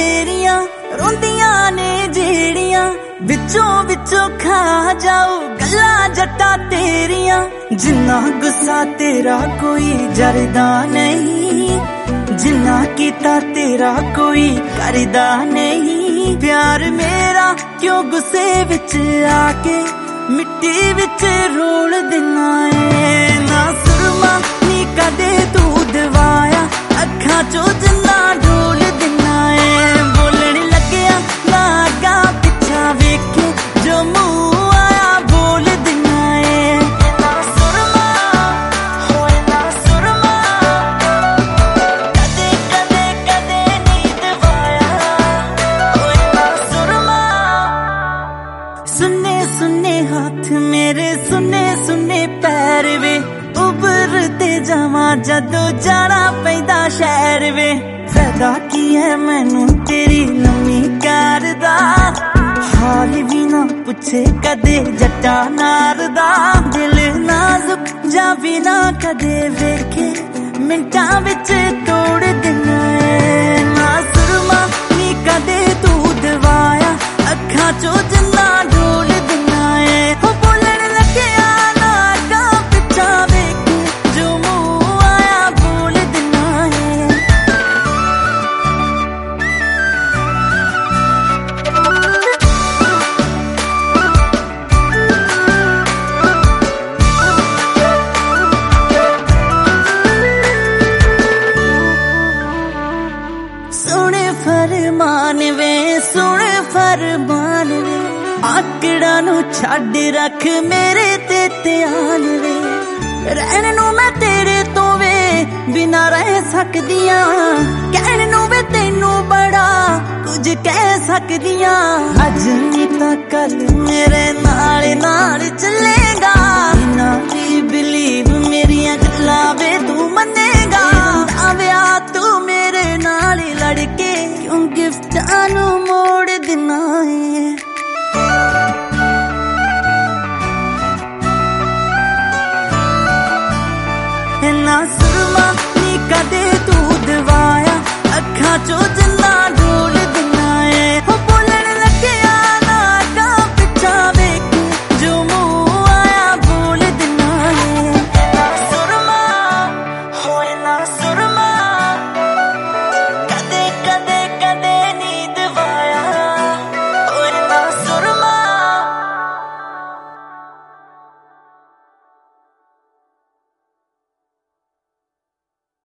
तेरिया रोंदियां ने जेड़ियां विचों विचों खा जाओ गल्ला जट्टा तेरिया। जिन्ना गुस्सा तेरा कोई जरदा नहीं, जिन्ना कीता तेरा कोई करदा नहीं। प्यार मेरा क्यों गुस्से विच आके मिट्टी विच रोल देना है। ना सुरमा नी कदे तू दवाया अखां चो जिन्ना डोल देना है। बोलण लग्या ना अगा पिछा वेखे जो मुंह आया बोल देना है। ना सुरमा होए ना सुरमा कदे कदे कदे नी दवाया होए ना सुरमा। सुने सुने हाथ मेरे सुने सुने पैर वे उभरते जावा जदों जाना पैंदा शहर वे। फायदा की है मैनू तेरी लम्मी कार दा, हाल भी ना पुछे कदे जट्टा नार दा। दिल नाजुक जा भी ना कदे वेखे मिंटां विच तोड़ देना है। ना सुरमा नी कदे तू दवाया अखां चो जिन्ना डोल देना है। हो बोलण लग्या ना अगा पिछा वेखे जो मुंह आया बोल देना है। सुने फरमान वे सुने फरमान वे आकड़ा नू छड्ड रख मेरे ते ध्यान वे। रहन नू मैं तेरे तो वे बिना रह सकदियां, कहण नू वे तैनू बड़ा कुछ कह सकदियां। अज नी तां कल मेरे नाल नाल चलेगा, इन्ना दी बिलीव मेरियां गल्लां वे तू मन्नेगा। आव्या तू मेरे नाल लड़के क्यों गिफ्टां नू मोड़ देना है। ना सुरमा नी कदे तू दवाया अखां चो